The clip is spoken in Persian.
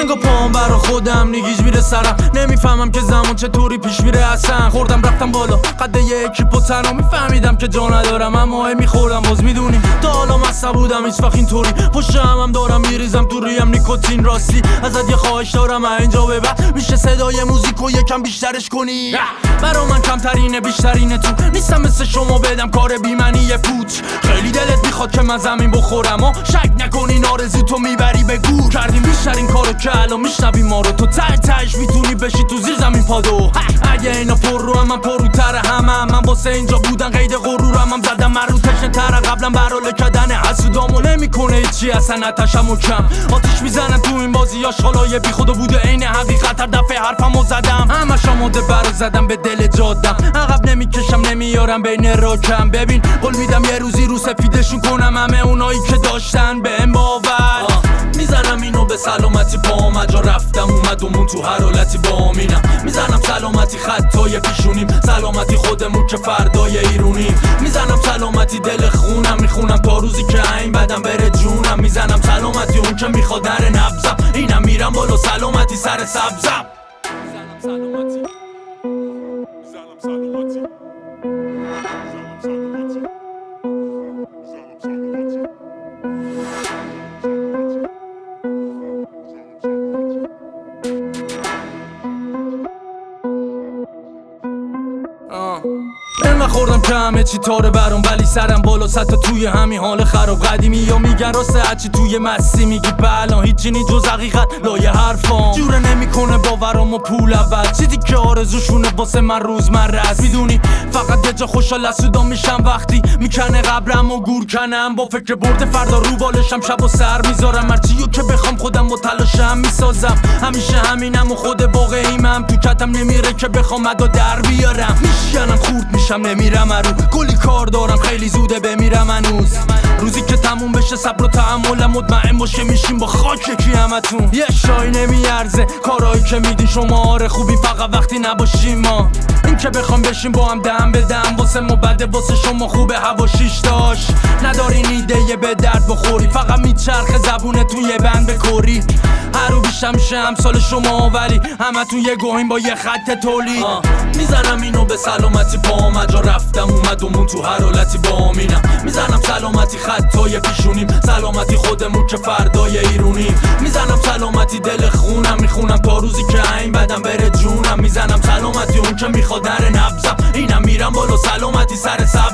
انگا پام برا خودم نگیج میره سرم. نمیفهمم که زمان چطوری پیش میره اصلا. خوردم رفتم بالا قد یکی و تنها میفهمیدم که جا ندارم، اما میخوردم باز میدونی تا حالا مصب بودم هیچ وقت اینطوری. پشت هم دارم میریزم تو ریم نیکوتین. راستی ازت یه خواهش دارم اینجا به بعد میشه صدای موزیکو یکم بیشترش کنی. برا من کمترینه بیشترینه تو نیستم مثل شما بدم کار بیمنی پوچ. خیلی دلت میخواد که من زمین بخورم و شک نکنی آرزو تو میبری به گور. کردیم بیشترین کارو که الان میشنوی ما رو. تو تهش میتونی بشی تو زیر زمین پادو. اگه اینا پر رو هم من پروتر همم. من واسه اینجا بودن قید غرورم هم زدم. من رو تشنه تر قبلا برال کدن حسودامو نمیکنه هیچی اصلا نتشم و کم. آتیش میزنن تو این بازی آشغالای بی خود و بوده عین حقیقت. هر دفعه حرفمو زدم همش آماده برا زدم به دل جادم. عقب نمیکشم نمیارم بین راکم. ببین قول میدم یه روزی رو سفیدشون کنم همه اونایی که داشتن بهم باور. میزنم اینو به سلامتی پام. اجا رفتم اومدمون تو هر حالتی با امینم. میزنم سلامتی خطای پیشونیم. سلامتی خودمون که فردای ایرونیم. میزنم سلامتی دل خونم. میخونم تا روزی که این بدم بره جونم. میزنم سلامتی اون که میخواد در نبزم. اینم میرم بالا سلامتی سر سبزم. سلامتی من خوردم که همه چی تاره برام ولی سرم بالا سطح توی همین حال خراب. قدیمی یا میگن راسته هرچی توی مستی میگی بلا هیچی نی جز حقیقت لایه حرفام. جوره نمیکنه باورام و پول اول چیزی که آرزوشونه واسه من روزمره است. میدونی فقط یه جا خوشحال از صدا میشم وقتی میکنه قبرم و گور کنم. با فکر برده فردا رو بالشم شب و سر میذارم. هرچیو که بخوام خودم با تلاشم میسازم. همیشه همینم و خود واقعیمم. تو کتم نمیره که بخوام ادا در بیارم. میشکنم خورد میشم نمیرم ارو. کلی کار دارم خیلی زوده بمیرم هنوز. روزی که تموم بشه صبر و تحملم مطمئن باشه میشیم با خاک یکی همتون. یه شای نمیارزه کارایی که میدین شما. آره خوبی فقط وقتی نباشیم ما. این که بخوام بشیم با هم دم به دم. واسه ما بده واسه شما خوبه هوا شیش داشت. ندارین ایده یه به درد بخوری. فقط میچرخه زبونتون یه بند بکوری. هر رو بیشتر میشه امثال شما ولی همتون یه گوهین با یه خط تولید. میزنم اینو به سلامتی پام. اجا رفتم اومدمون تو هر حالتی با امینم. میزنم سلامتی خطای پیشونیم. سلامتی خودمون که فردای ایرونیم. میزنم سلامتی دل خونم. میخونم تا روزی که این بدم بره جونم. میزنم سلامتی اون که میخواد در نبزم. اینم میرم بالا سلامتی سر